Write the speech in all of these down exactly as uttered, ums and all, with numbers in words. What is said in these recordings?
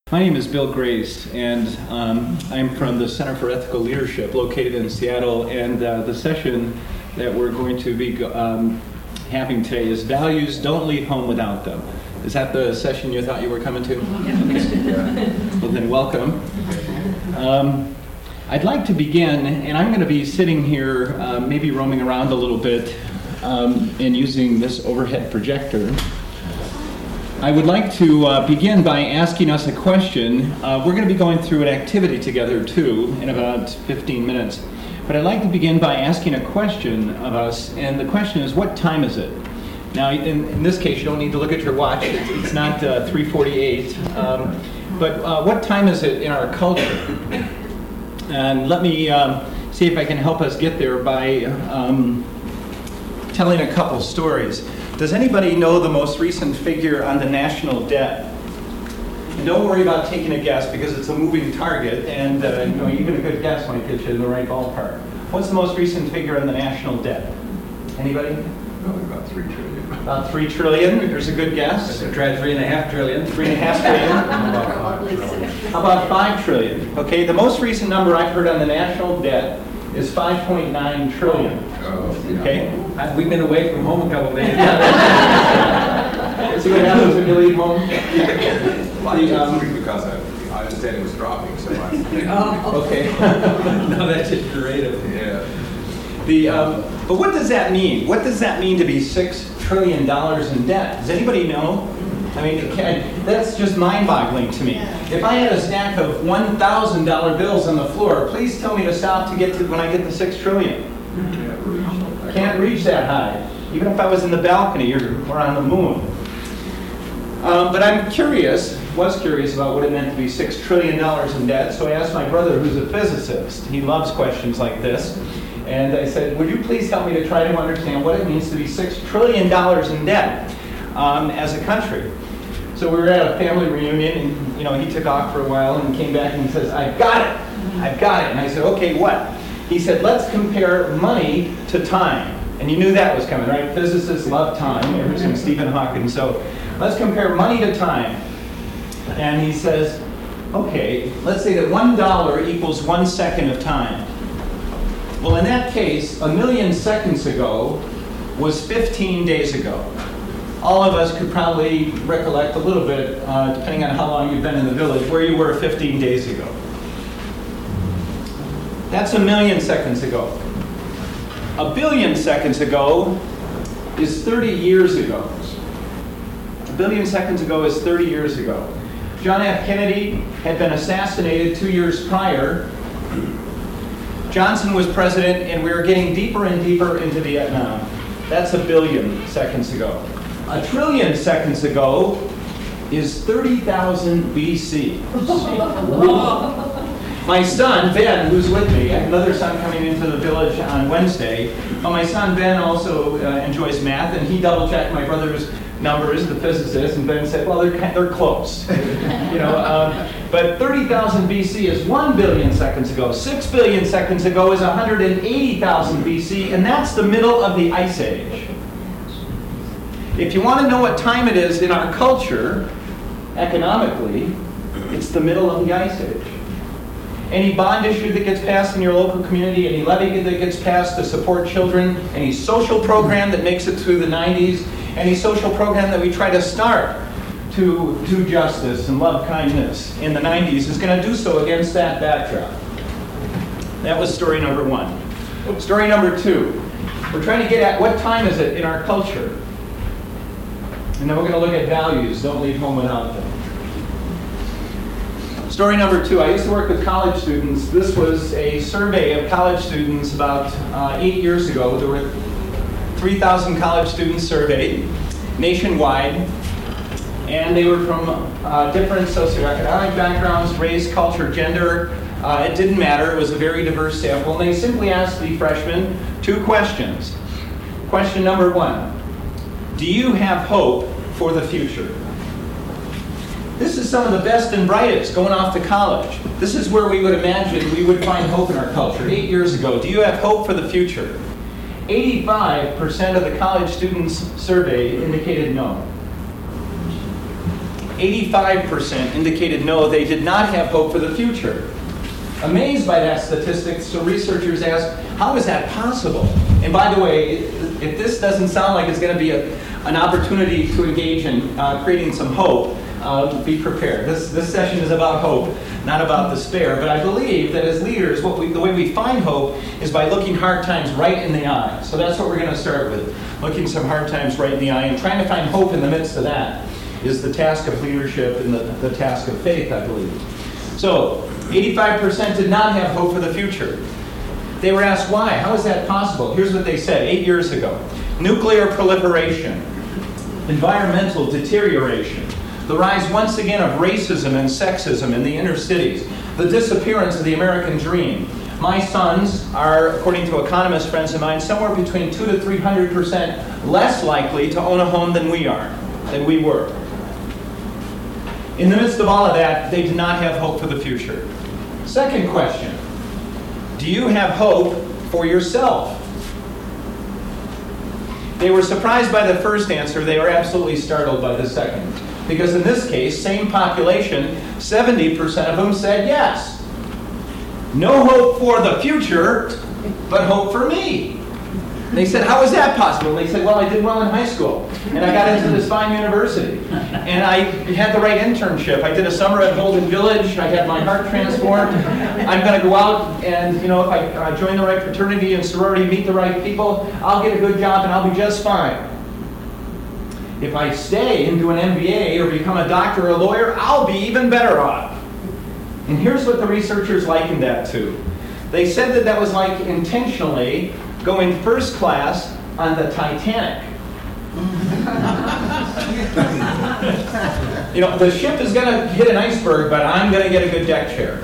My name is Bill Grace, and um, I'm from the Center for Ethical Leadership located in Seattle, and uh, the session that we're going to be um, having today is Values, Don't Leave Home Without Them. Is that the session you thought you were coming to? Okay. Well then, welcome. Um, I'd like to begin, and I'm going to be sitting here, uh, maybe roaming around a little bit, um, and using this overhead projector. I would like to uh, begin by asking us a question. Uh, we're going to be going through an activity together too in about fifteen minutes. But I'd like to begin by asking a question of us, and the question is, what time is it? Now, in, in this case, you don't need to look at your watch. It's, it's not uh, three forty-eight. Um, but uh, what time is it in our culture? And let me um, see if I can help us get there by um, telling a couple stories. Does anybody know the most recent figure on the national debt? And don't worry about taking a guess because it's a moving target, and uh, you know, even a good guess might get you in the right ballpark. What's the most recent figure on the national debt? Anybody? Probably about three trillion. About three trillion. There's a good guess. I tried three and a half trillion. Three and a half trillion. How about five trillion? Okay, the most recent number I've heard on the national debt is five point nine trillion. Oh, yeah. Okay. We've been away from home a couple days. See what happens when you leave home? Well, I um, because I, I understand it was dropping, so I... Oh. Okay. No, that's just creative. Yeah. The, um, but what does that mean? What does that mean to be six trillion dollars in debt? Does anybody know? I mean, it can, that's just mind-boggling to me. If I had a stack of one thousand dollar bills on the floor, please tell me to stop to get to when I get to six trillion. Can't reach that high. Even if I was in the balcony or, or on the moon. Um, but I'm curious, was curious about what it meant to be six trillion dollars in debt, so I asked my brother, who's a physicist. He loves questions like this. And I said, would you please help me to try to understand what it means to be six trillion dollars in debt um, as a country? So we were at a family reunion, and you know, he took off for a while and came back and he says, I've got it, I've got it. And I said, okay, what? He said, let's compare money to time. And you knew that was coming, right? Physicists love time, ever since Stephen Hawking. So let's compare money to time. And he says, okay, let's say that one dollar equals one second of time. Well, in that case, a million seconds ago was fifteen days ago. All of us could probably recollect a little bit, uh, depending on how long you've been in the village, where you were fifteen days ago. That's a million seconds ago. A billion seconds ago is thirty years ago. A billion seconds ago is thirty years ago. John F. Kennedy had been assassinated two years prior. Johnson was president, and we were getting deeper and deeper into Vietnam. That's a billion seconds ago. A trillion seconds ago is thirty thousand B C. My son, Ben, who's with me, I have another son coming into the village on Wednesday. Well, my son, Ben, also uh, enjoys math, and he double-checked my brother's numbers, the physicist, and Ben said, well, they're, they're close. you know, um, but thirty thousand B C is one billion seconds ago. six billion seconds ago is one hundred eighty thousand B C, and that's the middle of the Ice Age. If you want to know what time it is in our culture, economically, it's the middle of the Ice Age. Any bond issue that gets passed in your local community, any levy that gets passed to support children, any social program that makes it through the nineties, any social program that we try to start to do justice and love kindness in the nineties is going to do so against that backdrop. That was story number one. Story number two. We're trying to get at what time is it in our culture? And then we're going to look at values. Don't leave home without them. Story number two. I used to work with college students. This was a survey of college students about uh, eight years ago. There were three thousand college students surveyed nationwide. And they were from uh, different socioeconomic backgrounds, race, culture, gender. Uh, it didn't matter. It was a very diverse sample. And they simply asked the freshmen two questions. Question number one. Do you have hope for the future? This is some of the best and brightest going off to college. This is where we would imagine we would find hope in our culture eight years ago. Do you have hope for the future? eighty-five percent of the college students surveyed indicated no. eighty-five percent indicated no, they did not have hope for the future. Amazed by that statistic, so researchers asked, how is that possible? And by the way, if this doesn't sound like it's going to be a, an opportunity to engage in uh, creating some hope, uh, be prepared. This, this session is about hope, not about despair. But I believe that as leaders, what we, the way we find hope is by looking hard times right in the eye. So that's what we're going to start with, looking some hard times right in the eye and trying to find hope in the midst of that is the task of leadership and the, the task of faith, I believe. So, eighty-five percent did not have hope for the future. They were asked why. How is that possible? Here's what they said eight years ago. Nuclear proliferation, environmental deterioration, the rise once again of racism and sexism in the inner cities, the disappearance of the American dream. My sons are, according to economist friends of mine, somewhere between two to three hundred percent less likely to own a home than we are, than we were. In the midst of all of that, they did not have hope for the future. Second question, do you have hope for yourself? They were surprised by the first answer. They were absolutely startled by the second. Because in this case, same population, seventy percent of them said yes. No hope for the future, but hope for me. They said, how is that possible? And they said, well, I did well in high school, and I got into this fine university, and I had the right internship. I did a summer at Holden Village. I had my heart transformed. I'm going to go out, and you know, if I uh, join the right fraternity and sorority, meet the right people, I'll get a good job, and I'll be just fine. If I stay and do an M B A or become a doctor or a lawyer, I'll be even better off. And here's what the researchers likened that to. They said that that was like intentionally going first class on the Titanic. You know, the ship is going to hit an iceberg, but I'm going to get a good deck chair.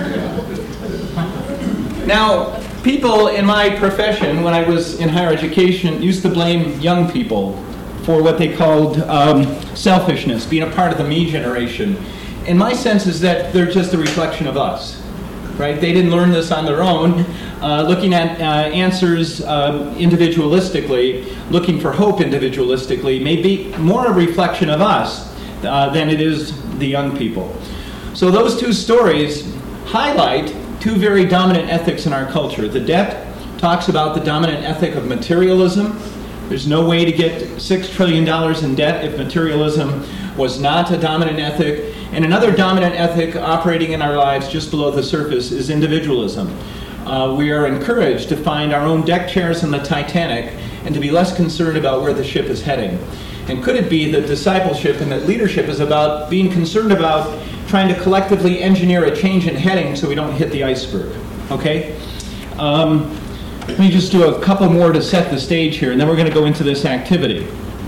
Now, people in my profession, when I was in higher education, used to blame young people for what they called um, selfishness, being a part of the me generation. And my sense is that they're just a reflection of us, right? They didn't learn this on their own. Uh, looking at uh, answers uh, individualistically, looking for hope individualistically, may be more a reflection of us uh, than it is the young people. So those two stories highlight two very dominant ethics in our culture. The debt talks about the dominant ethic of materialism. There's no way to get six trillion dollars in debt if materialism was not a dominant ethic. And another dominant ethic operating in our lives just below the surface is individualism. Uh, we are encouraged to find our own deck chairs in the Titanic and to be less concerned about where the ship is heading. And could it be that discipleship and that leadership is about being concerned about trying to collectively engineer a change in heading so we don't hit the iceberg? Okay? Um, let me just do a couple more to set the stage here, and then we're going to go into this activity.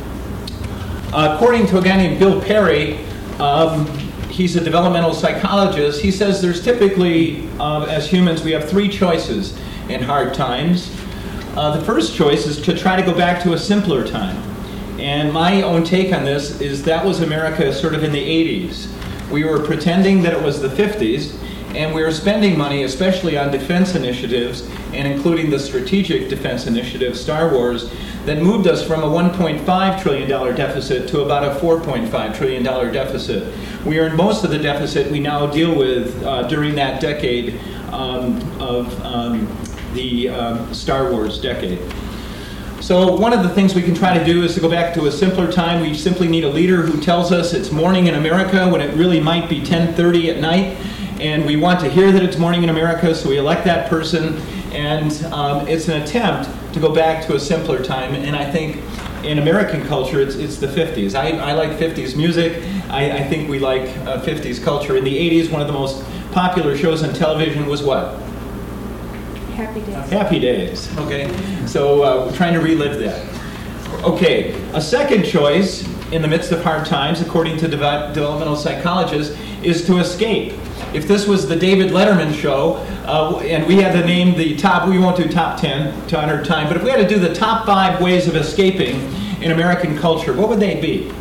Uh, according to a guy named Bill Perry, um, he's a developmental psychologist. He says there's typically, uh, as humans, we have three choices in hard times. Uh, the first choice is to try to go back to a simpler time. And my own take on this is that was America sort of in the eighties. We were pretending that it was the fifties, and we were spending money, especially on defense initiatives, and including the strategic defense initiative, Star Wars, that moved us from a one point five trillion dollars deficit to about a four point five trillion dollars deficit. We earned most of the deficit we now deal with uh, during that decade um, of um, the um, Star Wars decade. So one of the things we can try to do is to go back to a simpler time. We simply need a leader who tells us it's morning in America when it really might be ten thirty at night, and we want to hear that it's morning in America, so we elect that person, and um, it's an attempt to go back to a simpler time. And I think in American culture, it's, it's the fifties. I, I like fifties music. I, I think we like uh, fifties culture. In the eighties, one of the most popular shows on television was what? Happy Days. Happy Days, okay? So uh, we're trying to relive that. Okay, a second choice in the midst of hard times, according to dev- developmental psychologists, is to escape. If this was the David Letterman show, uh, and we had to name the top, we won't do top ten to honor time, but if we had to do the top five ways of escaping in American culture, what would they be?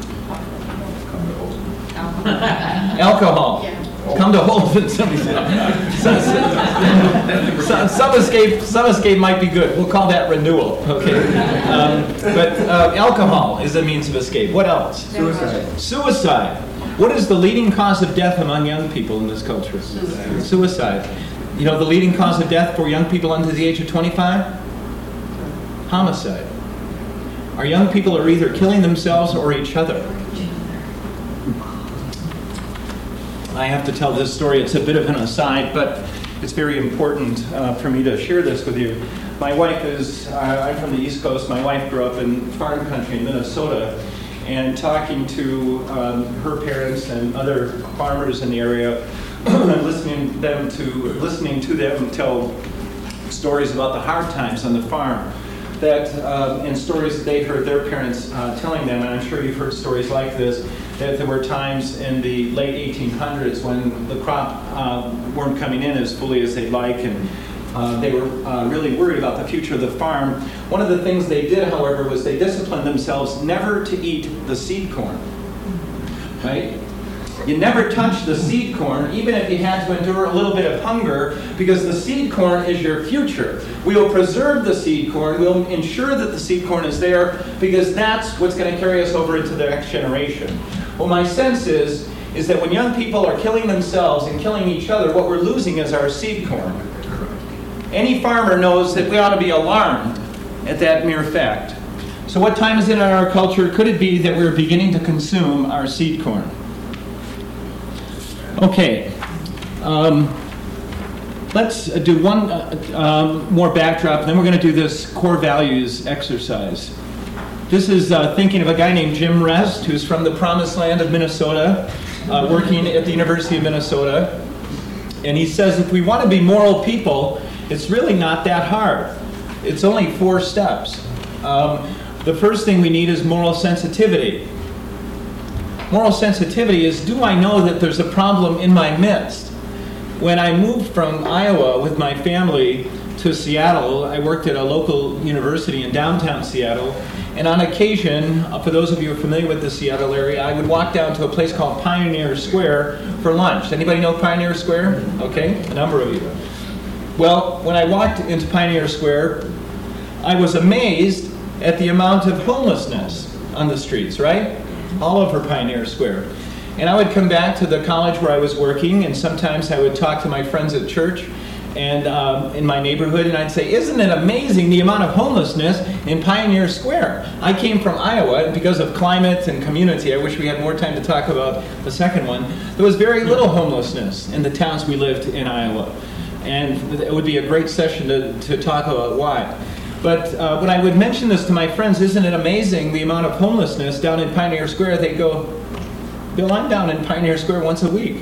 Alcohol. Yeah. Come to Holden, somebody said. Some, some, some escape, some escape might be good. We'll call that renewal, okay? Um, but uh, alcohol is a means of escape. What else? Suicide. Suicide. What is the leading cause of death among young people in this culture? Suicide. Suicide. You know the leading cause of death for young people under the age of twenty-five? Homicide. Our young people are either killing themselves or each other. I have to tell this story. It's a bit of an aside, but it's very important uh, for me to share this with you. My wife is, uh, I'm from the East Coast. My wife grew up in farm country in Minnesota. And talking to um, her parents and other farmers in the area, listening them to listening to them tell stories about the hard times on the farm, that uh, and stories that they'd heard their parents uh, telling them, and I'm sure you've heard stories like this, that there were times in the late eighteen hundreds when the crop uh, weren't coming in as fully as they'd like, and uh, they were uh, really worried about the future of the farm. One of the things they did, however, was they disciplined themselves never to eat the seed corn, right? You never touch the seed corn, even if you had to endure a little bit of hunger, because the seed corn is your future. We will preserve the seed corn. We'll ensure that the seed corn is there, because that's what's going to carry us over into the next generation. Well, my sense is, is that when young people are killing themselves and killing each other, what we're losing is our seed corn. Any farmer knows that we ought to be alarmed at that mere fact. So what time is it in our culture? Could it be that we're beginning to consume our seed corn? Okay, um, let's do one uh, um, more backdrop, and then we're going to do this core values exercise. This is uh, thinking of a guy named Jim Rest, who's from the promised land of Minnesota, uh, working at the University of Minnesota. And he says if we want to be moral people, it's really not that hard. It's only four steps. Um, the first thing we need is moral sensitivity. Moral sensitivity is, do I know that there's a problem in my midst? When I moved from Iowa with my family to Seattle, I worked at a local university in downtown Seattle, and on occasion, for those of you who are familiar with the Seattle area, I would walk down to a place called Pioneer Square for lunch. Anybody know Pioneer Square? Okay, a number of you. Well, when I walked into Pioneer Square, I was amazed at the amount of homelessness on the streets, right? All over Pioneer Square. And I would come back to the college where I was working, and sometimes I would talk to my friends at church and um, in my neighborhood, and I'd say, isn't it amazing the amount of homelessness in Pioneer Square? I came from Iowa, and because of climate and community, I wish we had more time to talk about the second one, there was very little homelessness in the towns we lived in Iowa. And it would be a great session to, to talk about why. But uh, when I would mention this to my friends, isn't it amazing the amount of homelessness down in Pioneer Square, they'd go, Bill, I'm down in Pioneer Square once a week.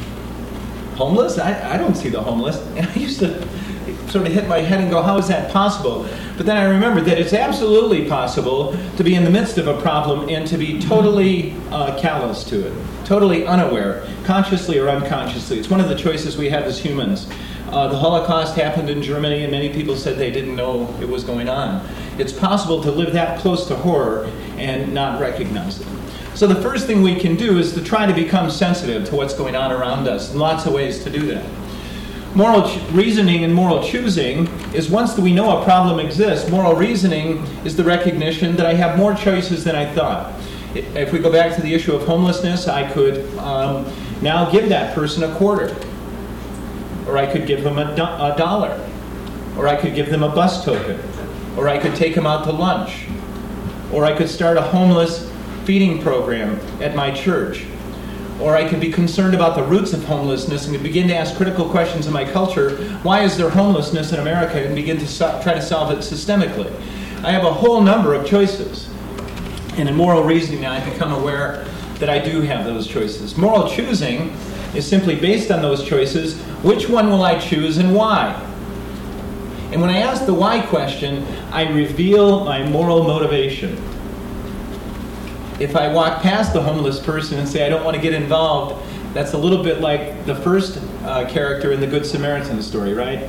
Homeless? I, I don't see the homeless. And I used to sort of hit my head and go, how is that possible? But then I remembered that it's absolutely possible to be in the midst of a problem and to be totally uh, callous to it, totally unaware, consciously or unconsciously. It's one of the choices we have as humans. Uh, the Holocaust happened in Germany, and many people said they didn't know it was going on. It's possible to live that close to horror and not recognize it. So the first thing we can do is to try to become sensitive to what's going on around us, and lots of ways to do that. Moral ch- reasoning and moral choosing is once we know a problem exists, moral reasoning is the recognition that I have more choices than I thought. If we go back to the issue of homelessness, I could um, now give that person a quarter. Or I could give them a, do- a dollar. Or I could give them a bus token. Or I could take them out to lunch. Or I could start a homeless feeding program at my church. Or I could be concerned about the roots of homelessness and begin to ask critical questions in my culture. Why is there homelessness in America? And begin to so- try to solve it systemically. I have a whole number of choices. And in moral reasoning, I become aware that I do have those choices. Moral choosing is simply based on those choices. Which one will I choose and why? And when I ask the why question, I reveal my moral motivation. If I walk past the homeless person and say, I don't want to get involved, that's a little bit like the first uh, character in the Good Samaritan story, right?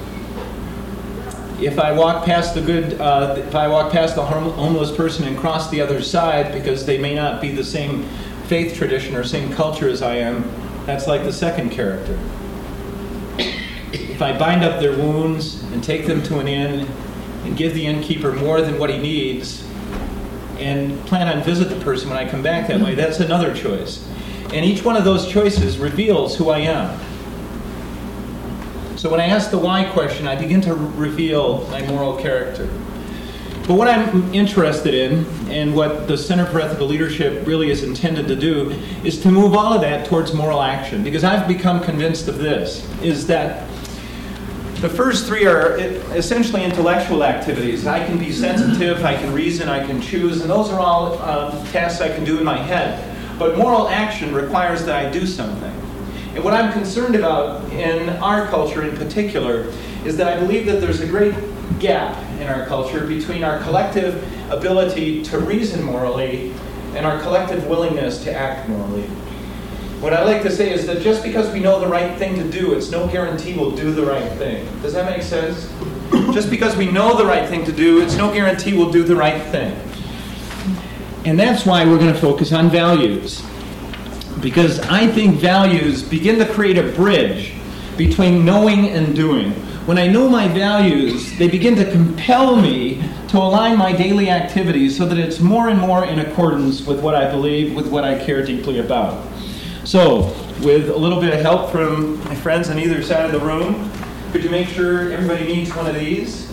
If I walk past the good, uh, if I walk past the homeless person and cross the other side because they may not be the same faith tradition or same culture as I am, that's like the second character. If I bind up their wounds and take them to an inn and give the innkeeper more than what he needs and plan on visit the person when I come back that way, that's another choice. And each one of those choices reveals who I am. So when I ask the why question, I begin to reveal my moral character. But what I'm interested in, and what the Center for Ethical Leadership really is intended to do, is to move all of that towards moral action. Because I've become convinced of this, is that the first three are essentially intellectual activities. I can be sensitive, I can reason, I can choose, and those are all um, tasks I can do in my head. But moral action requires that I do something. And what I'm concerned about in our culture in particular is that I believe that there's a great gap in our culture between our collective ability to reason morally and our collective willingness to act morally. What I like to say is that just because we know the right thing to do, it's no guarantee we'll do the right thing. Does that make sense? Just because we know the right thing to do, it's no guarantee we'll do the right thing. And that's why we're going to focus on values. Because I think values begin to create a bridge between knowing and doing. When I know my values, they begin to compel me to align my daily activities so that it's more and more in accordance with what I believe, with what I care deeply about. So, with a little bit of help from my friends on either side of the room, could you make sure everybody needs one of these?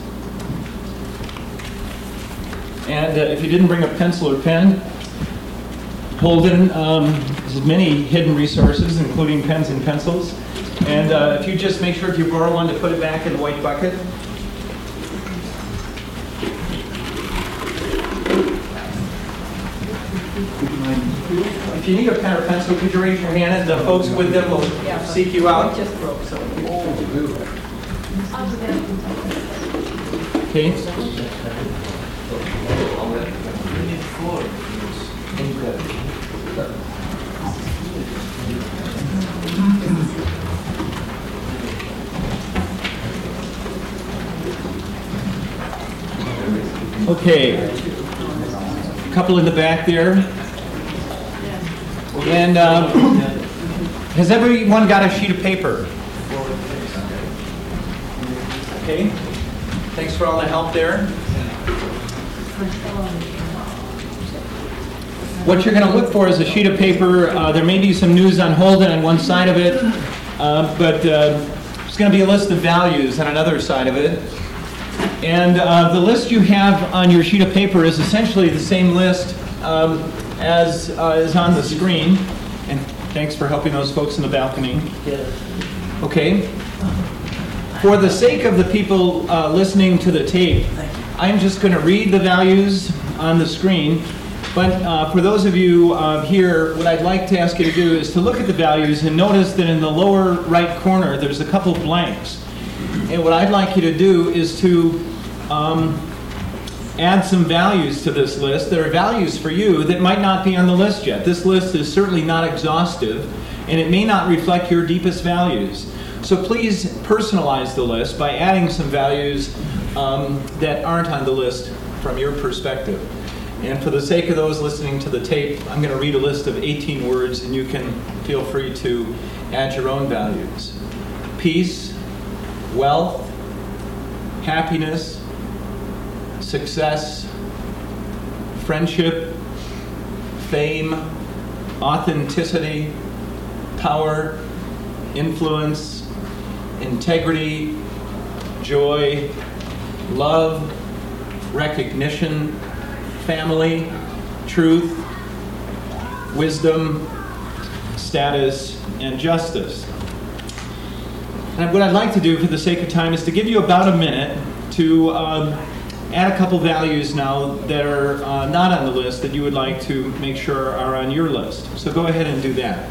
And uh, if you didn't bring a pencil or pen, Holden um, has many hidden resources, including pens and pencils. And uh, if you just make sure if you borrow one to put it back in the white bucket. If you need a pen or pencil, could you raise your hand and the folks with them will seek you out. Just broke, so. Okay. Okay, a couple in the back there. And um, has everyone got a sheet of paper? Okay, thanks for all the help there. What you're going to look for is a sheet of paper. Uh, there may be some news on Holden on one side of it, uh, but uh, there's going to be a list of values on another side of it. And uh, the list you have on your sheet of paper is essentially the same list um, as uh, is on the screen. And thanks for helping those folks in the balcony. Okay. For the sake of the people uh, listening to the tape, I'm just going to read the values on the screen. But uh, for those of you uh, here, what I'd like to ask you to do is to look at the values and notice that in the lower right corner there's a couple blanks. And what I'd like you to do is to um, add some values to this list. There are values for you that might not be on the list yet. This list is certainly not exhaustive, and it may not reflect your deepest values. So please personalize the list by adding some values um, that aren't on the list from your perspective. And for the sake of those listening to the tape, I'm going to read a list of eighteen words, and you can feel free to add your own values. Peace, wealth, happiness, success, friendship, fame, authenticity, power, influence, integrity, joy, love, recognition, family, truth, wisdom, status, and justice. And what I'd like to do for the sake of time is to give you about a minute to um, add a couple values now that are uh, not on the list that you would like to make sure are on your list. So go ahead and do that.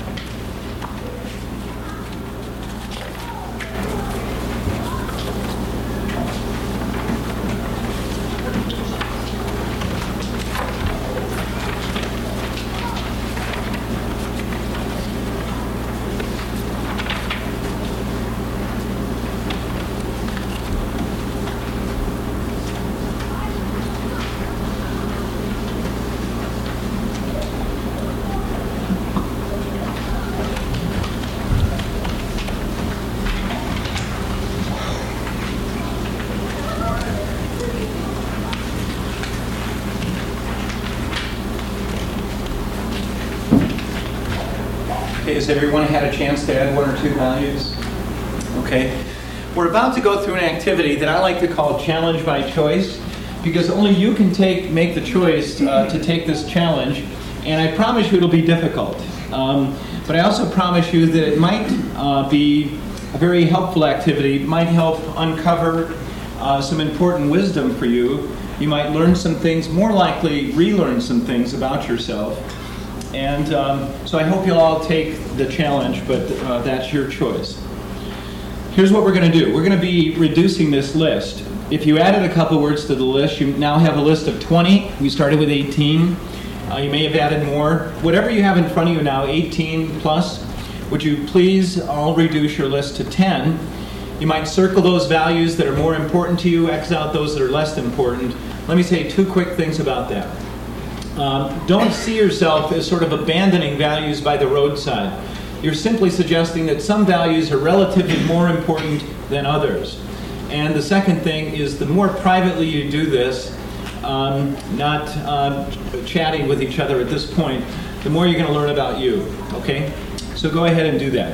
has everyone had a chance to add one or two values? Okay. We're about to go through an activity that I like to call challenge by choice, because only you can take make the choice uh, to take this challenge, and I promise you it'll be difficult. Um, but I also promise you that it might uh, be a very helpful activity. It might help uncover uh, some important wisdom for you. You might learn some things, more likely relearn some things about yourself. And um, so I hope you'll all take the challenge, but uh, that's your choice. Here's what we're going to do. We're going to be reducing this list. If you added a couple words to the list, you now have a list of twenty. We started with eighteen. Uh, you may have added more. Whatever you have in front of you now, eighteen plus, would you please all reduce your list to ten? You might circle those values that are more important to you, X out those that are less important. Let me say two quick things about that. Um, don't see yourself as sort of abandoning values by the roadside. You're simply suggesting that some values are relatively more important than others. And the second thing is, the more privately you do this, um, not uh, chatting with each other at this point, the more you're going to learn about you. Okay? So go ahead and do that.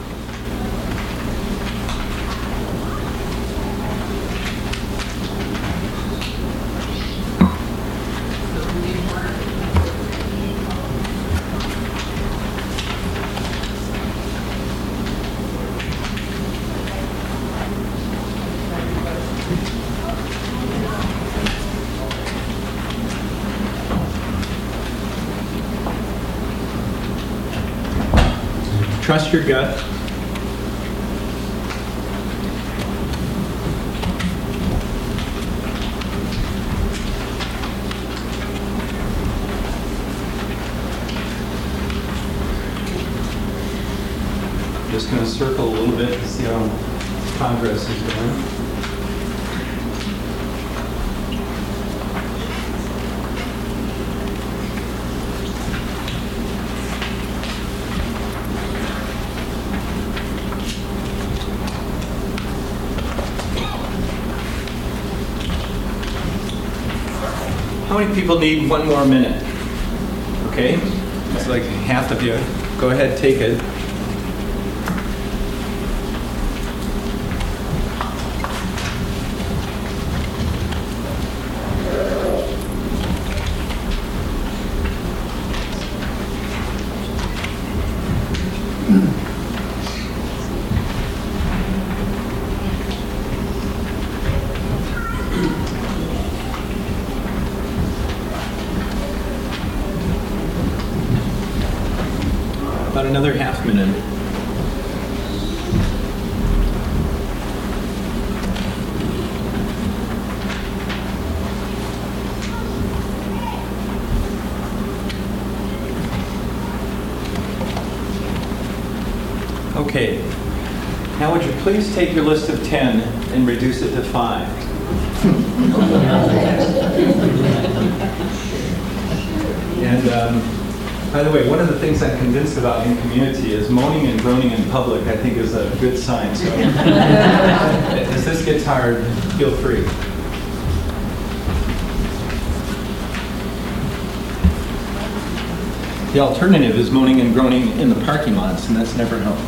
Trust your gut. Just going to circle a little bit to see how progress is going. How many people need one more minute? Okay, it's like half of you. Go ahead, take it. About another half minute. Okay. Now would you please take your list of ten and reduce it to five? And um, by the way, one of the things I'm convinced about in community is moaning and groaning in public, I think, is a good sign. So as this gets hard, feel free. The alternative is moaning and groaning in the parking lots, and that's never helped.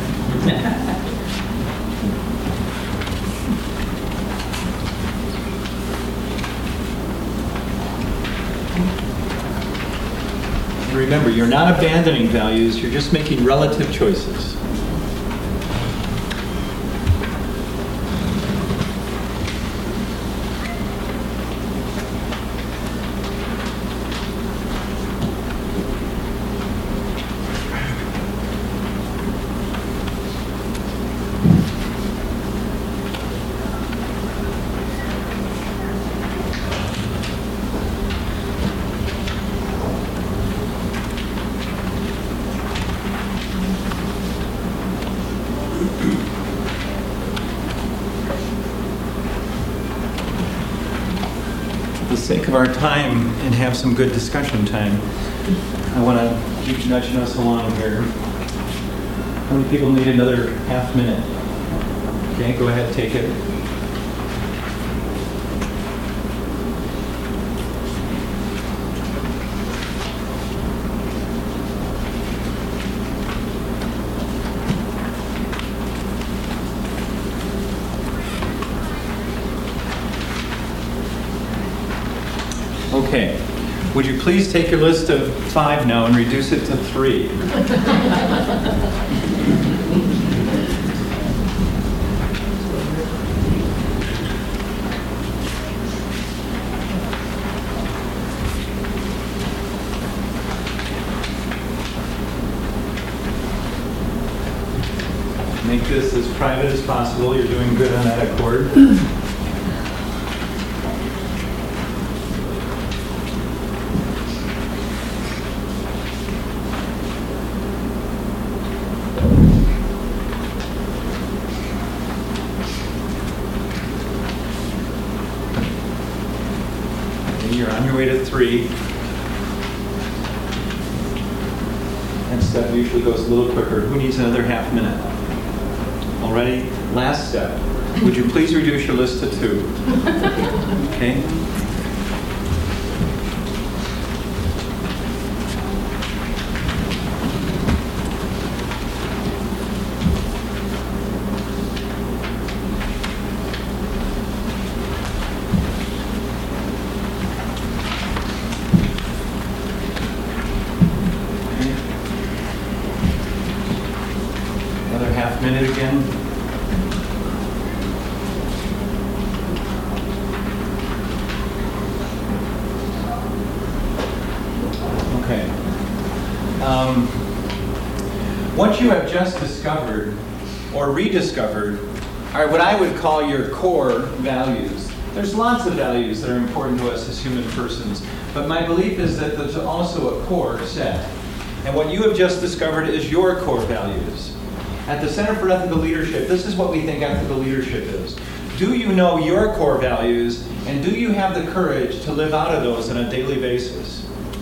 Remember, you're not abandoning values, you're just making relative choices. For the sake of our time and have some good discussion time, I want to keep nudging us along here. How many people need another half minute? Okay, go ahead, take it. Okay. Would you please take your list of five now and reduce it to three? Make this as private as possible. You're doing good on that accord. You're on your way to three. Next step usually goes a little quicker. Who needs another half minute? Already? Last step. Would you please reduce your list to two? Okay? Another half minute again. Okay. Um, what you have just discovered or rediscovered are what I would call your core values. There's lots of values that are important to us as human persons, but my belief is that there's also a core set. And what you have just discovered is your core values. At the Center for Ethical Leadership, this is what we think ethical leadership is. Do you know your core values, and do you have the courage to live out of those on a daily basis?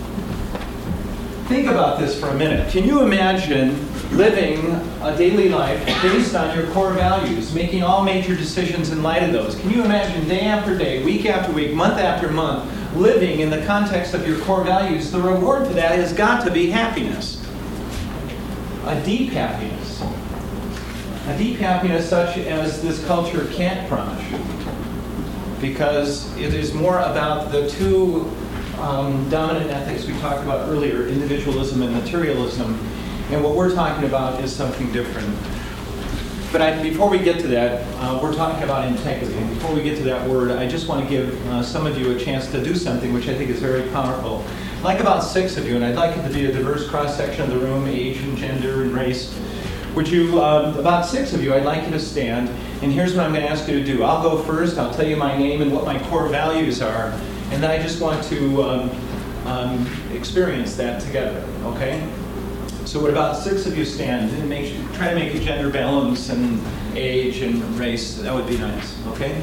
Think about this for a minute. Can you imagine living a daily life based on your core values, making all major decisions in light of those? Can you imagine day after day, week after week, month after month, living in the context of your core values? The reward for that has got to be happiness. A deep happiness. A deep happiness such as this culture can't promise you. Because it is more about the two um, dominant ethics we talked about earlier, individualism and materialism. And what we're talking about is something different. But I, before we get to that, uh, we're talking about integrity. And before we get to that word, I just want to give uh, some of you a chance to do something which I think is very powerful. Like about six of you, and I'd like it to be a diverse cross-section of the room, age and gender and race. Would you, um, about six of you, I'd like you to stand, and here's what I'm going to ask you to do. I'll go first, I'll tell you my name and what my core values are, and then I just want to um, um, experience that together, okay? So would about six of you stand, and make, try to make a gender balance and age and race, that would be nice, okay?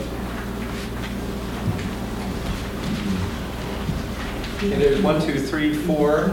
Okay, there's one, two, three, four.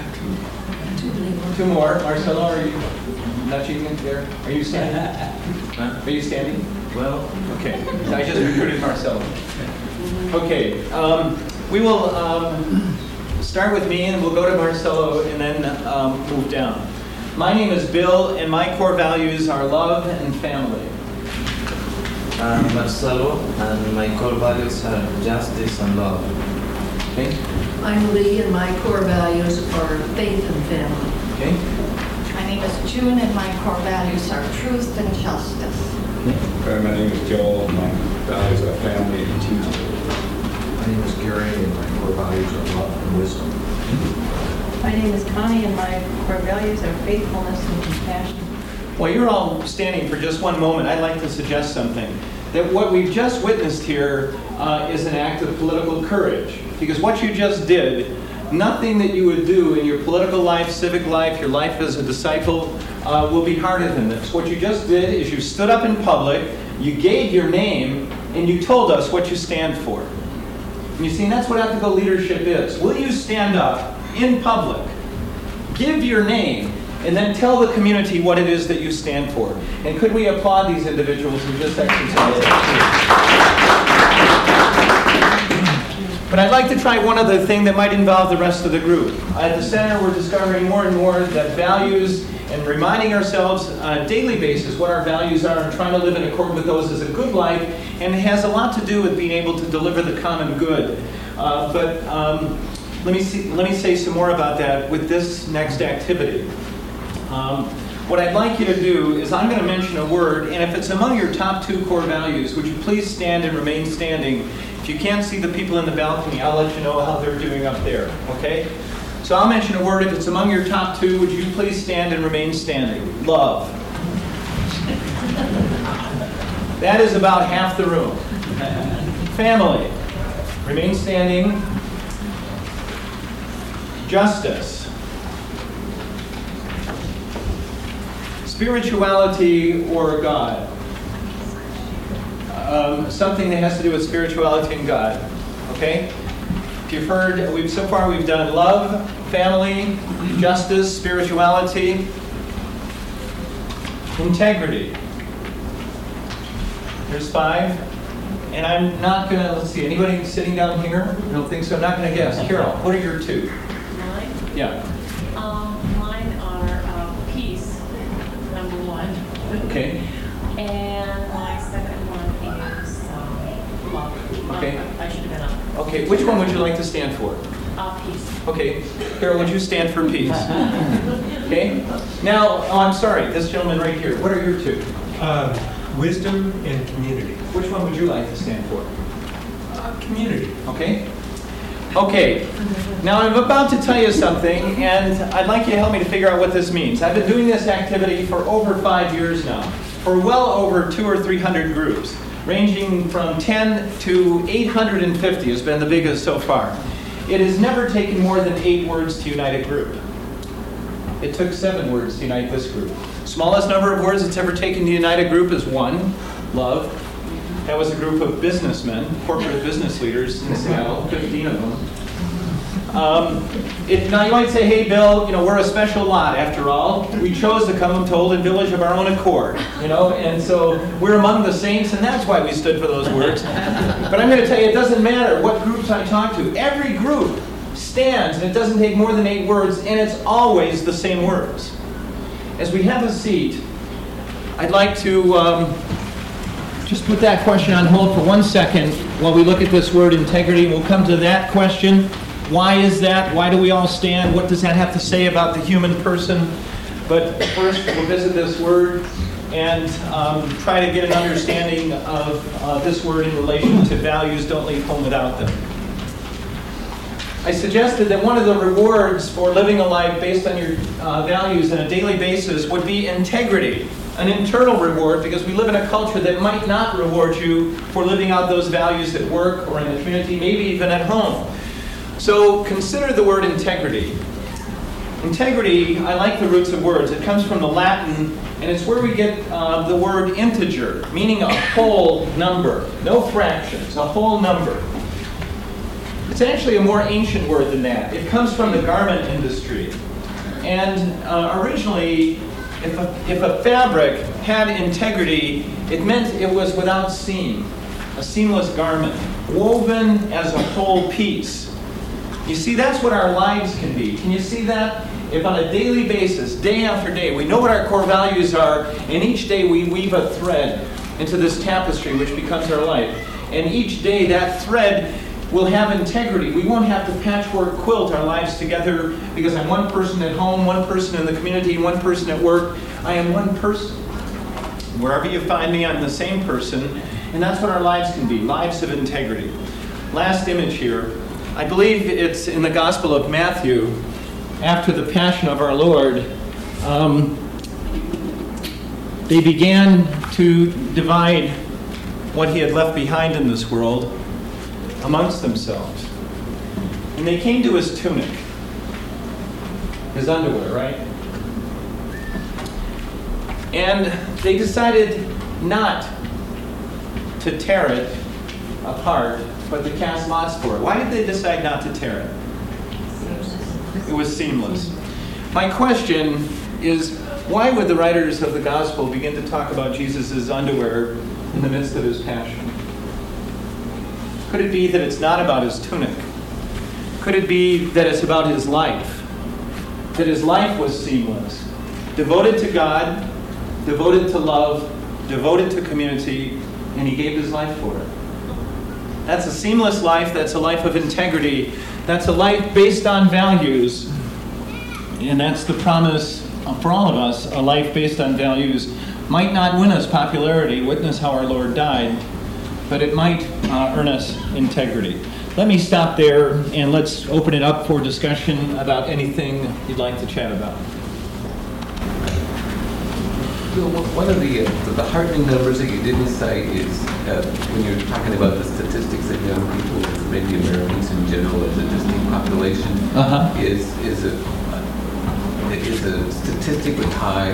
Two more. Marcelo, are you not cheating there? Are you standing? Huh? Are you standing? Well, okay. I just recruited Marcelo. Okay. Um, we will um, start with me, and we'll go to Marcelo, and then um, move down. My name is Bill, and my core values are love and family. I'm Marcelo, and my core values are justice and love. Okay. I'm Lee, and my core values are faith and family. Okay. My name is June, and my core values are truth and justice. Okay, my name is Joel, my values are family and teaching. My name is Gary, and my core values are love and wisdom. My name is Connie, and my core values are faithfulness and compassion. While you're all standing for just one moment, I'd like to suggest something. That what we've just witnessed here uh, is an act of political courage. Because what you just did, nothing that you would do in your political life, civic life, your life as a disciple, uh, will be harder than this. What you just did is you stood up in public, you gave your name, and you told us what you stand for. And you see, and that's what ethical leadership is. Will you stand up in public, give your name, and then tell the community what it is that you stand for? And could we applaud these individuals who just exercised that? But I'd like to try one other thing that might involve the rest of the group. At the center, we're discovering more and more that values and reminding ourselves on a daily basis what our values are and trying to live in accord with those is a good life, and it has a lot to do with being able to deliver the common good. Uh, but um, let me see, let me say some more about that with this next activity. Um, what I'd like you to do is I'm going to mention a word, and if it's among your top two core values, would you please stand and remain standing? If you can't see the people in the balcony, I'll let you know how they're doing up there, okay? So I'll mention a word. If it's among your top two, would you please stand and remain standing? Love. That is about half the room. Family. Remain standing. Justice. Spirituality or God. Um, something that has to do with spirituality and God. Okay? If you've heard, we've so far we've done love, family, justice, spirituality, integrity. There's five. And I'm not going to, let's see, anybody sitting down here? I don't think so. I'm not going to guess. Carol, what are your two? Mine? Yeah. Um, mine are uh, peace, number one. Okay. And my second one is um, love. Okay. Uh, I should have been up. Okay, which one would you like to stand for? Uh, peace. Okay. Carol, would you stand for peace? Okay. Now, oh, I'm sorry, this gentleman right here. What are your two? Um, wisdom and community. Which one would you like to stand for? Uh, community. Okay. Okay. Now I'm about to tell you something, and I'd like you to help me to figure out what this means. I've been doing this activity for over five years now, for well over two or three hundred groups, ranging from ten to eight hundred fifty has been the biggest so far. It has never taken more than eight words to unite a group. It took seven words to unite this group. Smallest number of words it's ever taken to unite a group is one, love. That was a group of businessmen, corporate business leaders in Seattle, fifteen of them. Um, it, now you might say, hey Bill, you know, we're a special lot after all. We chose to come to Olden Village of our own accord, you know, and so we're among the saints, and that's why we stood for those words. But I'm going to tell you, it doesn't matter what groups I talk to. Every group stands, and it doesn't take more than eight words, and it's always the same words. As we have a seat, I'd like to um, just put that question on hold for one second while we look at this word integrity. We'll come to that question. Why is that? Why do we all stand? What does that have to say about the human person? But first, we'll visit this word and um, try to get an understanding of uh, this word in relation to values. Don't leave home without them. I suggested that one of the rewards for living a life based on your uh, values on a daily basis would be integrity, an internal reward, because we live in a culture that might not reward you for living out those values at work or in the community, maybe even at home. So consider the word integrity. Integrity, I like the roots of words. It comes from the Latin, and it's where we get uh, the word integer, meaning a whole number, no fractions, a whole number. It's actually a more ancient word than that. It comes from the garment industry. And uh, originally, if a, if a fabric had integrity, it meant it was without seam, a seamless garment, woven as a whole piece. You see, that's what our lives can be. Can you see that? If on a daily basis, day after day, we know what our core values are, and each day we weave a thread into this tapestry which becomes our life. And each day that thread will have integrity. We won't have to patchwork quilt our lives together because I'm one person at home, one person in the community, and one person at work. I am one person. Wherever you find me, I'm the same person. And that's what our lives can be, lives of integrity. Last image here. I believe it's in the Gospel of Matthew, after the Passion of our Lord. Um, they began to divide what he had left behind in this world amongst themselves. And they came to his tunic, his underwear, right? And they decided not to tear it apart, but to cast lots for it. Why did they decide not to tear it? It was seamless. My question is, why would the writers of the gospel begin to talk about Jesus' underwear in the midst of his passion? Could it be that it's not about his tunic? Could it be that it's about his life? That his life was seamless, devoted to God, devoted to love, devoted to community, and he gave his life for it. That's a seamless life. That's a life of integrity. That's a life based on values. And that's the promise for all of us. A life based on values might not win us popularity, witness how our Lord died, but it might uh, earn us integrity. Let me stop there and let's open it up for discussion about anything you'd like to chat about. Bill, one of the, uh, the heartening numbers that you didn't cite is uh, when you're talking about the statistics that young people, maybe Americans in general, as a distinct population, uh-huh. is is a uh, is a statistic with high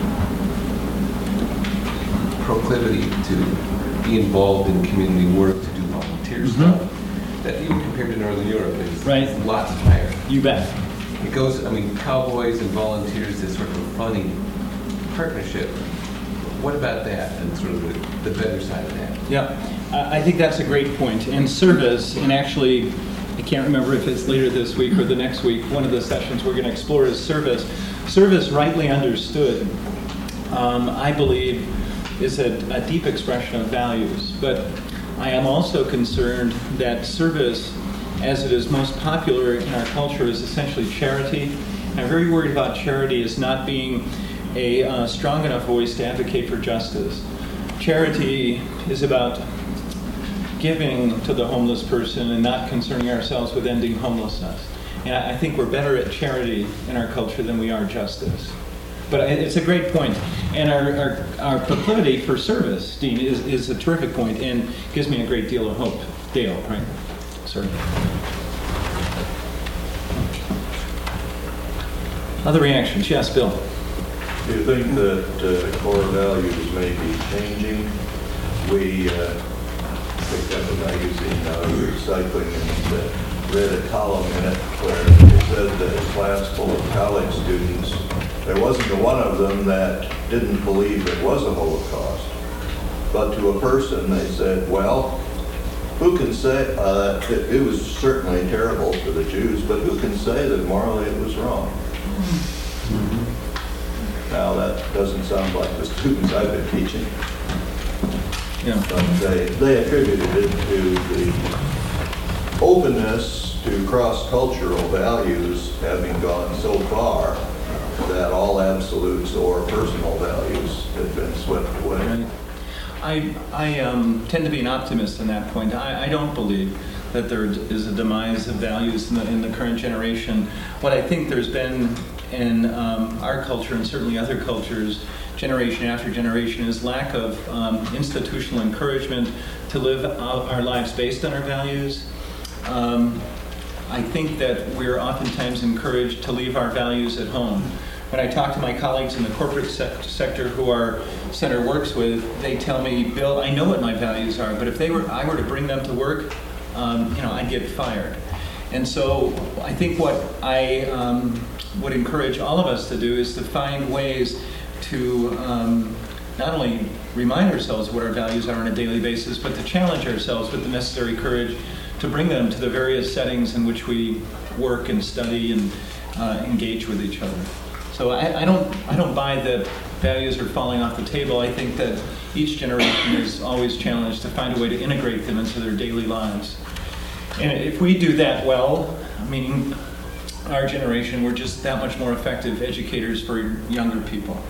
proclivity to be involved in community work, to do volunteer mm-hmm. stuff. That even compared to Northern Europe is right. lots higher. You bet. It goes, I mean, cowboys and volunteers is sort of a funny partnership. What about that and sort of the, the better side of that? Yeah, I think that's a great point. And service, and actually, I can't remember if it's later this week or the next week, one of the sessions we're going to explore is service. Service, rightly understood, um, I believe, is a, a deep expression of values. But I am also concerned that service, as it is most popular in our culture, is essentially charity. I'm very worried about charity as not being a uh, strong enough voice to advocate for justice. Charity is about giving to the homeless person and not concerning ourselves with ending homelessness. And I think we're better at charity in our culture than we are justice. But it's a great point. And our, our, our proclivity for service, Dean, is, is a terrific point and gives me a great deal of hope. Dale, right? Sorry. Other reactions? Yes, Bill. Do you think that uh, core values may be changing? We uh, picked up a magazine out of recycling and uh, read a column in it where it said that a class full of college students, there wasn't a one of them that didn't believe it was a Holocaust. But to a person, they said, well, who can say, uh, it, it was certainly terrible for the Jews, but who can say that morally it was wrong? Mm-hmm. Now, that doesn't sound like the students I've been teaching. Yeah. But they, they attributed it to the openness to cross-cultural values having gone so far that all absolutes or personal values have been swept away. Right. I, I um, tend to be an optimist on that point. I, I don't believe that there is a demise of values in the, in the current generation. What I think there's been in um, our culture and certainly other cultures, generation after generation, is lack of um, institutional encouragement to live out our lives based on our values. Um, I think that we're oftentimes encouraged to leave our values at home. When I talk to my colleagues in the corporate sec- sector who our center works with, they tell me, Bill, I know what my values are, but if they were, I were to bring them to work, um, you know, I'd get fired. And so I think what I um, would encourage all of us to do is to find ways to um, not only remind ourselves of what our values are on a daily basis, but to challenge ourselves with the necessary courage to bring them to the various settings in which we work and study and uh, engage with each other. So I, I don't I don't buy that values are falling off the table. I think that each generation is always challenged to find a way to integrate them into their daily lives. And if we do that well, meaning our generation, we're just that much more effective educators for younger people.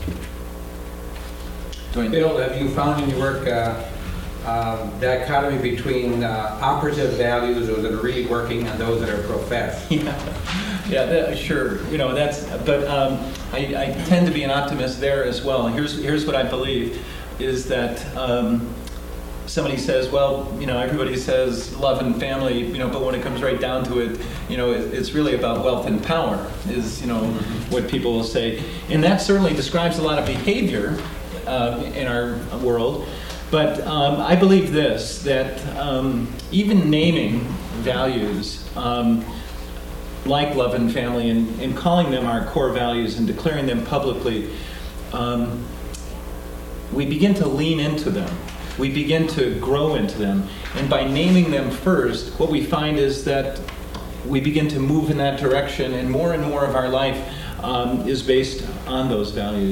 Dwayne. Bill, have you found in your work uh, uh, dichotomy between uh, operative values, those that are really working, and those that are professed? Yeah, yeah, that, sure. You know, that's. But um, I, I tend to be an optimist there as well. Here's here's what I believe is that. Um, Somebody says, well, you know, everybody says love and family, you know, but when it comes right down to it, you know, it, it's really about wealth and power is, you know, what people will say. And that certainly describes a lot of behavior uh, in our world. But um, I believe this, that um, even naming values um, like love and family and, and calling them our core values and declaring them publicly, um, we begin to lean into them. We begin to grow into them. And by naming them first, what we find is that we begin to move in that direction, and more and more of our life um, is based on those values.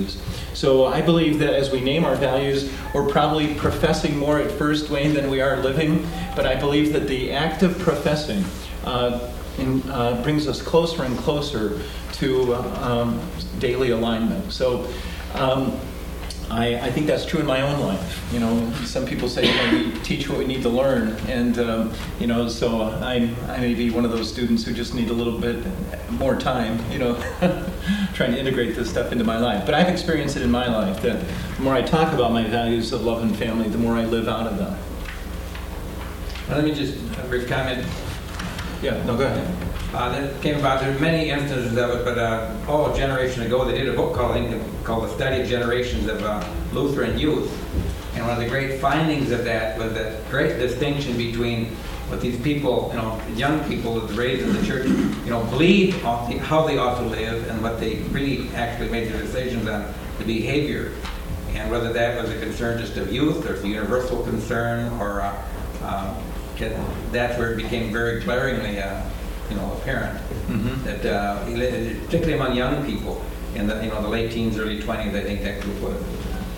So I believe that as we name our values, we're probably professing more at first, Wayne, than we are living. But I believe that the act of professing uh, in, uh, brings us closer and closer to uh, um, daily alignment. So um, I, I think that's true in my own life. You know, some people say, you know, we teach what we need to learn, and um, you know, so I I may be one of those students who just need a little bit more time, you know, trying to integrate this stuff into my life. But I've experienced it in my life that the more I talk about my values of love and family, the more I live out of them. Let me just a brief comment. Yeah, no, go ahead. Uh, that came about, there are many instances of it, but uh, oh, a generation ago they did a book called, I think, called The Study of Generations of uh, Lutheran Youth. And one of the great findings of that was that great distinction between what these people, you know, young people that raised in the church, you know, believe on the, how they ought to live and what they really actually made their decisions on, the behavior. And whether that was a concern just of youth or it's a universal concern or uh, uh, that's where it became very glaringly uh, you know, apparent mm-hmm. that uh, particularly among young people in the, you know, the late teens, early twenties, I think that group was.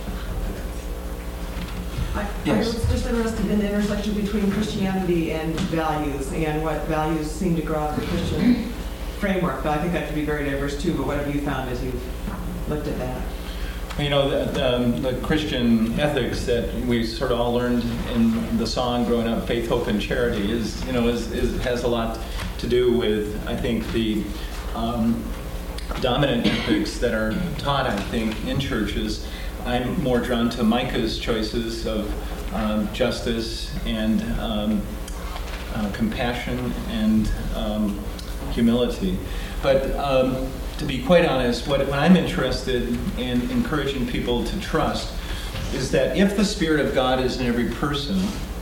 I, yes. I was just interested in the intersection between Christianity and values and what values seem to grow out of the Christian framework. But I think that could be very diverse too, but what have you found as you've looked at that? You know, the, um, the Christian ethics that we sort of all learned in the song growing up, Faith, Hope, and Charity, is, you know, is, is has a lot to do with, I think, the um, dominant ethics that are taught, I think, in churches. I'm more drawn to Micah's choices of um, justice and um, uh, compassion and um, humility. But um, to be quite honest, what, what I'm interested in encouraging people to trust is that if the Spirit of God is in every person,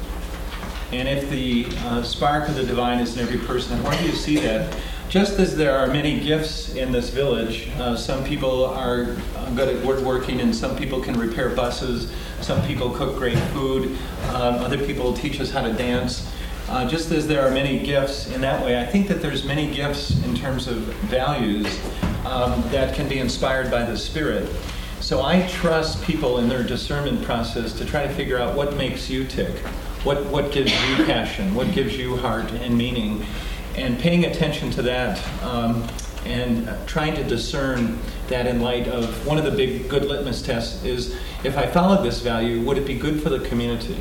and if the uh, spark of the divine is in every person, where do you see that? Just as there are many gifts in this village, uh, some people are uh, good at woodworking, and some people can repair buses, some people cook great food, um, other people teach us how to dance. Uh, just as there are many gifts in that way, I think that there's many gifts in terms of values um, that can be inspired by the Spirit. So I trust people in their discernment process to try to figure out what makes you tick, what, what gives you passion, what gives you heart and meaning, and paying attention to that um, and trying to discern that in light of one of the big good litmus tests is, if I followed this value, would it be good for the community?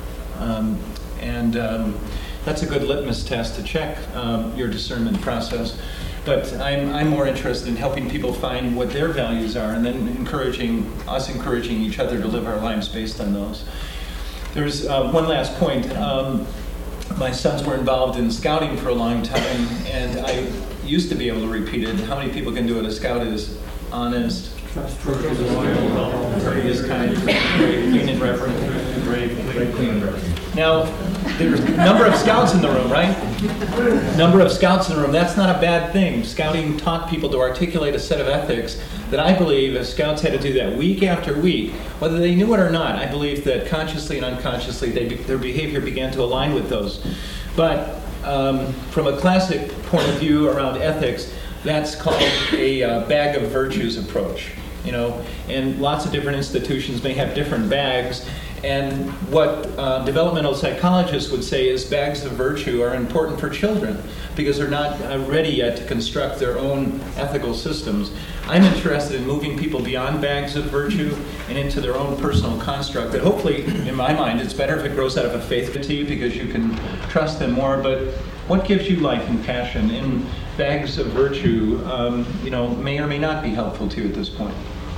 Um, and um, that's a good litmus test to check um, your discernment process. But I'm, I'm more interested in helping people find what their values are and then encouraging, us encouraging each other to live our lives based on those. There's uh, one last point. Um, my sons were involved in scouting for a long time, and I used to be able to repeat it. How many people can do it? A scout is honest, trustworthy, loyal, courteous, kind, brave, clean and reverent. Brave, clean and reverent. Now, there's a number of scouts in the room, right? Number of scouts in the room. That's not a bad thing. Scouting taught people to articulate a set of ethics that I believe if scouts had to do that week after week, whether they knew it or not, I believe that consciously and unconsciously they, their behavior began to align with those. But um, from a classic point of view around ethics, that's called a uh, bag of virtues approach. You know, and lots of different institutions may have different bags. And what uh, developmental psychologists would say is bags of virtue are important for children because they're not uh, ready yet to construct their own ethical systems. I'm interested in moving people beyond bags of virtue and into their own personal construct. That hopefully, in my mind, it's better if it grows out of a faith to you because you can trust them more. But what gives you life and passion? And bags of virtue, um, you know, may or may not be helpful to you at this point.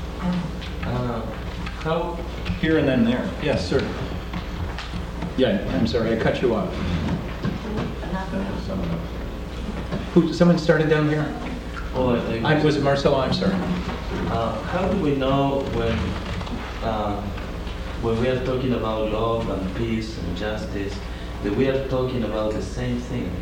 Uh, how? Here and then there. Yes, sir. Yeah, I'm sorry, I cut you off. Who? Someone started down here? Oh, I think. I, was it Marcelo? I'm sorry. Uh, how do we know when uh, when we are talking about love and peace and justice that we are talking about the same thing?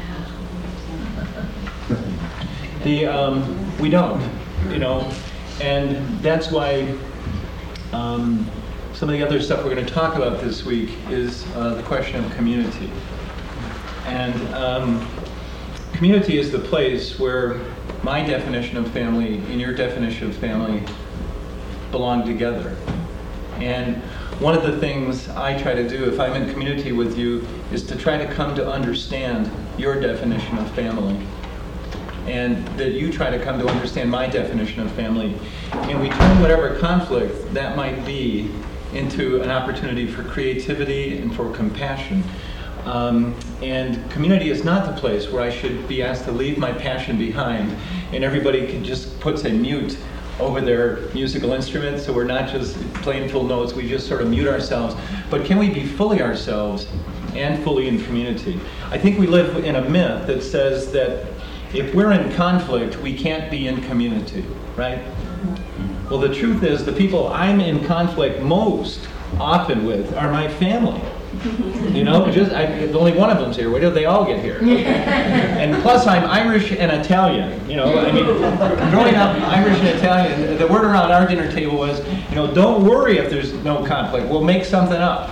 The um, we don't, you know, and that's why. Um, Some of the other stuff we're going to talk about this week is uh, the question of community. And um, community is the place where my definition of family and your definition of family belong together. And one of the things I try to do if I'm in community with you is to try to come to understand your definition of family. And that you try to come to understand my definition of family. And we turn whatever conflict that might be into an opportunity for creativity and for compassion. Um, and community is not the place where I should be asked to leave my passion behind and everybody can just put a mute over their musical instruments, so we're not just playing full notes, we just sort of mute ourselves. But can we be fully ourselves and fully in community? I think we live in a myth that says that if we're in conflict, we can't be in community, right? Well, the truth is the people I'm in conflict most often with are my family. You know, just I, only one of them's here. Where did they all get here? And plus, I'm Irish and Italian. You know, I mean, growing up Irish and Italian, the word around our dinner table was, you know, don't worry if there's no conflict. We'll make something up.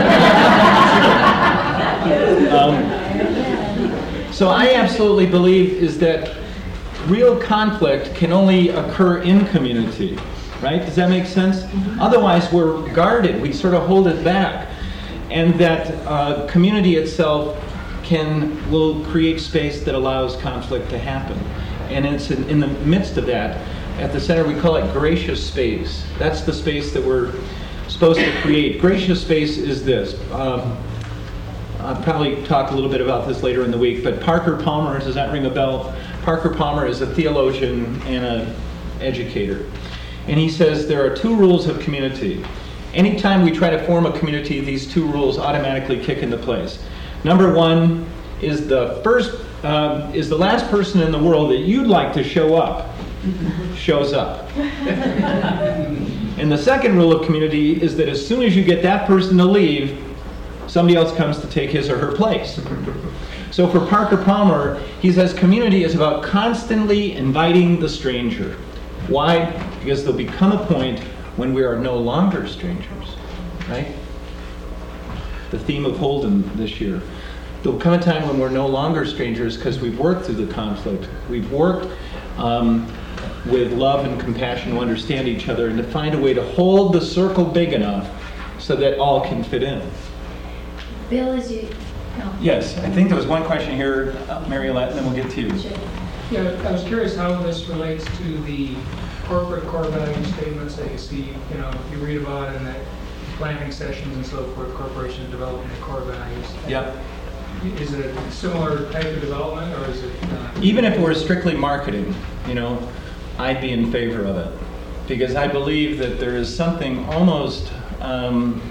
um, so I absolutely believe is that real conflict can only occur in community, right? Does that make sense? Otherwise, we're guarded. We sort of hold it back. And that uh, community itself can will create space that allows conflict to happen. And it's in, in the midst of that, at the center we call it gracious space. That's the space that we're supposed to create. Gracious space is this. Um, I'll probably talk a little bit about this later in the week, but Parker Palmer, does that ring a bell? Parker Palmer is a theologian and an educator. And he says there are two rules of community. Anytime we try to form a community, these two rules automatically kick into place. Number one is the first, um, is the last person in the world that you'd like to show up, shows up. And the second rule of community is that as soon as you get that person to leave, somebody else comes to take his or her place. So for Parker Palmer, he says community is about constantly inviting the stranger. Why? Because there'll become a point when we are no longer strangers, right? The theme of Holden this year. There'll come a time when we're no longer strangers because we've worked through the conflict. We've worked um, with love and compassion to understand each other and to find a way to hold the circle big enough so that all can fit in. Bill, as you... No. Yes, I think there was one question here, uh, Mariolette, and then we'll get to you. Sure. Yeah, I was curious how this relates to the corporate core value statements that you see, you know, you read about in the planning sessions and so forth, corporations developing the core values. Yep. Is it a similar type of development, or is it... Uh, Even if it were strictly marketing, you know, I'd be in favor of it. Because I believe that there is something almost um,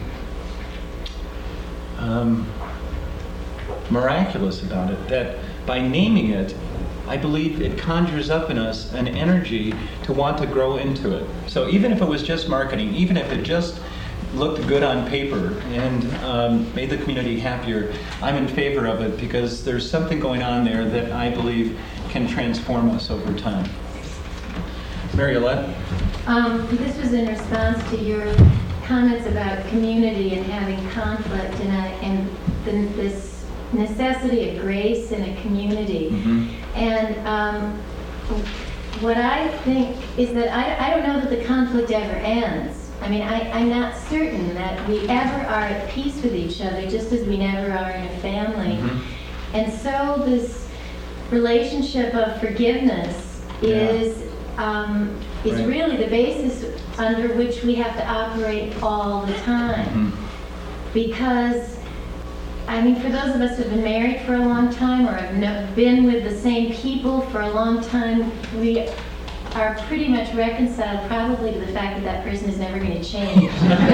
um, miraculous about it, that by naming it, I believe it conjures up in us an energy to want to grow into it. So even if it was just marketing, even if it just looked good on paper and um, made the community happier, I'm in favor of it because there's something going on there that I believe can transform us over time. Mariolette? Um, this was in response to your comments about community and having conflict and, uh, and the, this necessity of grace in a community. Mm-hmm. And um, what I think is that I, I don't know that the conflict ever ends. I mean, I, I'm not certain that we ever are at peace with each other, just as we never are in a family. Mm-hmm. And so this relationship of forgiveness is yeah. um, is right. really the basis under which we have to operate all the time. Mm-hmm. Because I mean, for those of us who have been married for a long time or have no, been with the same people for a long time, we are pretty much reconciled probably to the fact that that person is never going to change.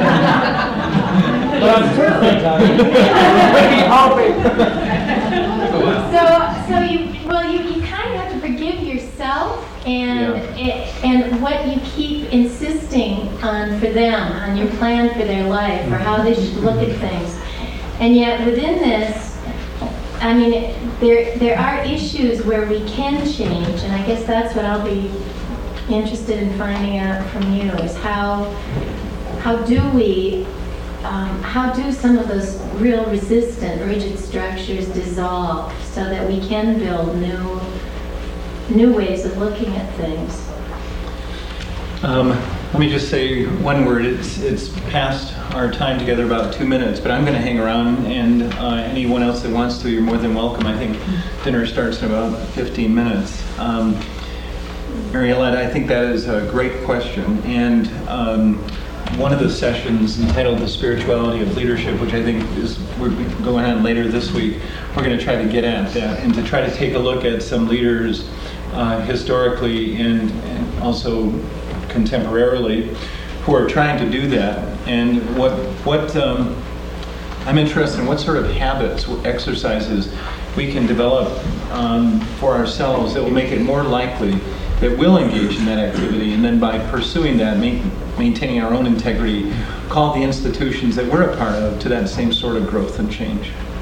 so, so you, well, you, you kind of have to forgive yourself and yeah. it, and what you keep insisting on for them, on your plan for their life or how they should look at things. And yet within this, I mean, there there are issues where we can change, and I guess that's what I'll be interested in finding out from you, is how how do we, um, how do some of those real resistant, rigid structures dissolve so that we can build new new ways of looking at things? Um, Let me just say one word. It's it's past our time together about two minutes, but I'm going to hang around, and uh, anyone else that wants to, you're more than welcome. I think dinner starts in about fifteen minutes. Um, Marielette, I think that is a great question, and um, one of the sessions entitled The Spirituality of Leadership, which I think is we're going on later this week, we're going to try to get at that and to try to take a look at some leaders uh, historically and, and also contemporarily who are trying to do that, and what what um, I'm interested in what sort of habits, exercises we can develop um, for ourselves that will make it more likely that we'll engage in that activity, and then by pursuing that, ma- maintaining our own integrity, call the institutions that we're a part of to that same sort of growth and change.